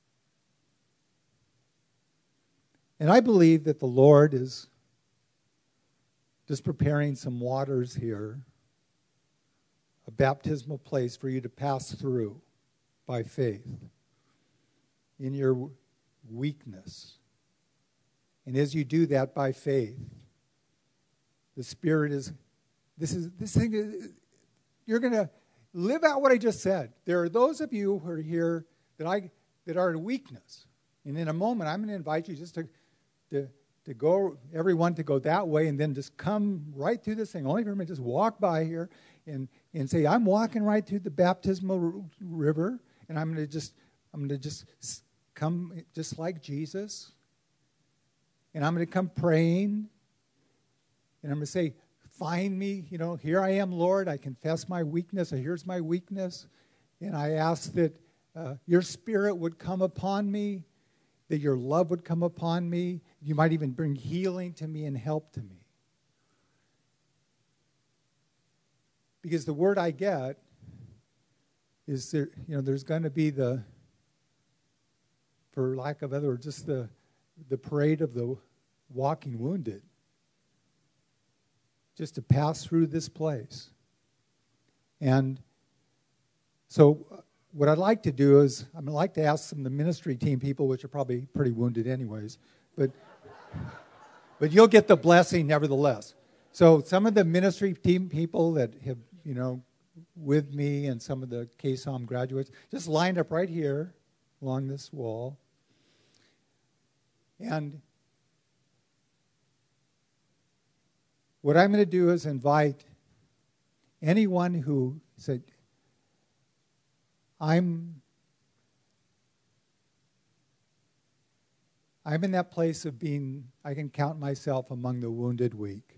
And I believe that the Lord is just preparing some waters here, a baptismal place for you to pass through by faith in your weakness. And as you do that by faith, the Spirit is, you're going to live out what I just said. There are those of you who are here that are in weakness. And in a moment, I'm going to invite you just to go, everyone to go that way, and then just come right through this thing. Only for a minute, just walk by here and say, I'm walking right through the baptismal river, and I'm going to just come just like Jesus. And I'm going to come praying, and I'm going to say, find me, here I am, Lord. I confess my weakness. Here's my weakness. And I ask that your Spirit would come upon me, that your love would come upon me. You might even bring healing to me and help to me. Because the word I get is there's going to be for lack of other words, just the parade of the walking wounded. Just to pass through this place. And so what I'd like to do is, I'd like to ask some of the ministry team people, which are probably pretty wounded anyways, but you'll get the blessing nevertheless. So some of the ministry team people that have, with me, and some of the KSOM graduates, just lined up right here along this wall. And what I'm going to do is invite anyone who said, I'm in that place of being, I can count myself among the wounded weak.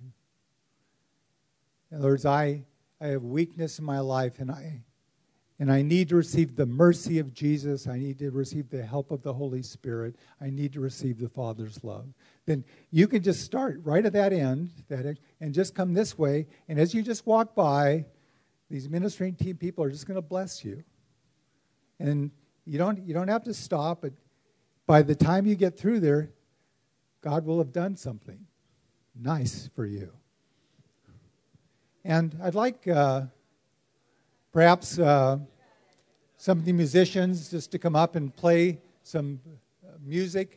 In other words, I have weakness in my life, and I need to receive the mercy of Jesus. I need to receive the help of the Holy Spirit. I need to receive the Father's love. Then you can just start right at that end, and just come this way. And as you just walk by, these ministering team people are just going to bless you. And you don't have to stop, but by the time you get through there, God will have done something nice for you. And I'd like perhaps some of the musicians just to come up and play some music.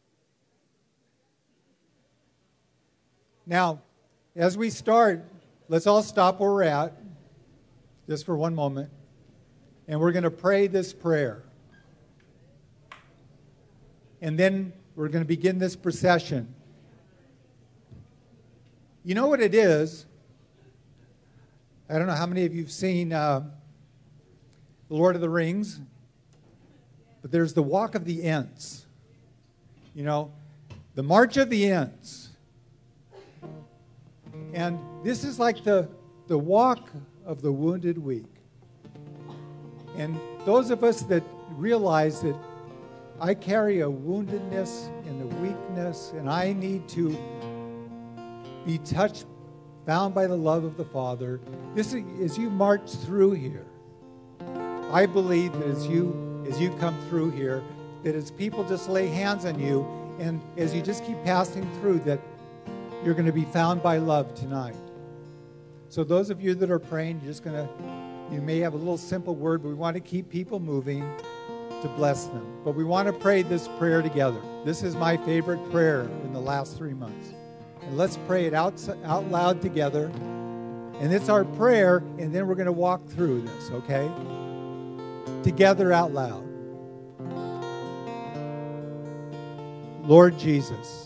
Now, as we start, let's all stop where we're at, just for one moment, and we're going to pray this prayer. And then we're going to begin this procession. You know what it is? I don't know how many of you have seen The Lord of the Rings, but there's the Walk of the Ents. The March of the Ents. And this is like the walk of the wounded weak. And those of us that realize that I carry a woundedness and a weakness, and I need to be touched, bound by the love of the Father. This is, as you march through here, I believe that as you come through here, that as people just lay hands on you, and as you just keep passing through, that you're going to be found by love tonight. So those of you that are praying, you may have a little simple word, but we want to keep people moving to bless them. But we want to pray this prayer together. This is my favorite prayer in the last 3 months. And let's pray it out loud together. And it's our prayer, and then we're going to walk through this, okay? Together out loud. Lord Jesus,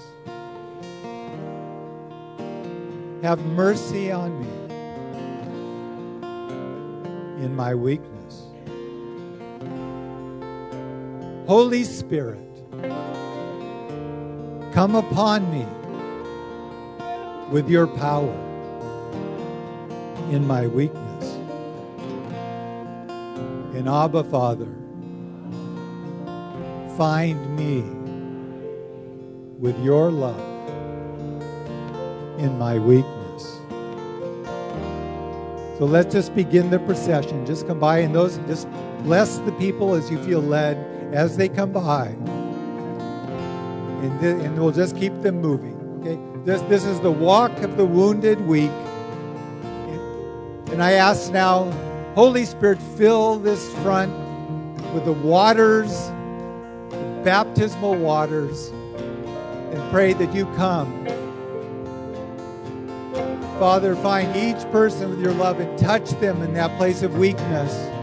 have mercy on me in my weakness. Holy Spirit, come upon me with your power in my weakness. And Abba, Father, find me with your love in my weakness. So let's just begin the procession. Just come by, and just bless the people as you feel led as they come by. And we'll just keep them moving. Okay? This is the walk of the wounded weak. And I ask now, Holy Spirit, fill this front with the waters, the baptismal waters, and pray that you come. Father, find each person with your love and touch them in that place of weakness.